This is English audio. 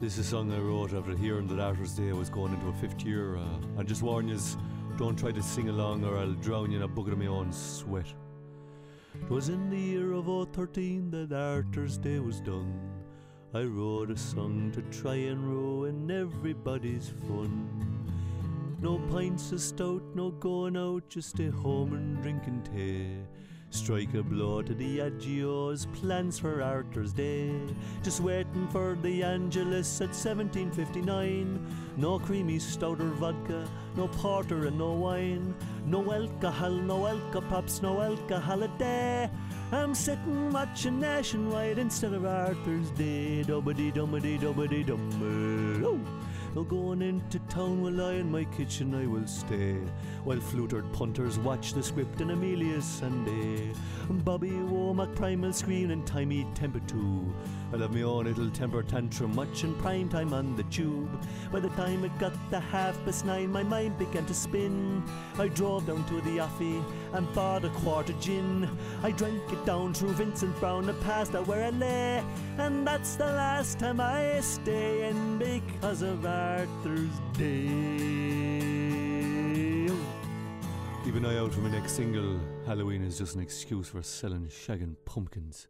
This is a song I wrote after hearing that Arthur's Day was going into a fifth year. And just warn yous, don't try to sing along or I'll drown you in a bucket of my own sweat. 'Twas in the year of 013 that Arthur's Day was done. I wrote a song to try and ruin everybody's fun. No pints of stout, no going out, just stay home and drinking tea. Strike a blow to the Aggios, plans for Arthur's Day. Just waiting for the Angelus at 1759. No creamy stout or vodka, no porter and no wine. No alcohol pops, no alcohol a day. I'm sitting watching Nationwide instead of Arthur's Day. Dubbity-dumbity-dubbity-dum. No going into town while I in my kitchen I will stay, while flutered punters watch the script in Amelia's Sunday. Bobby Womack primal screen and Timey temper too. I'll have my own little temper tantrum watching prime time on the tube. By the time it got to 9:30, my mind began to spin. I drove down to the Offie and bought a quart of gin. I drank it down through Vincent Brown and passed out where I lay. And that's the last time I stay in because of Arthur's Day. Keep an eye out for my next single. Halloween is just an excuse for selling shagging pumpkins.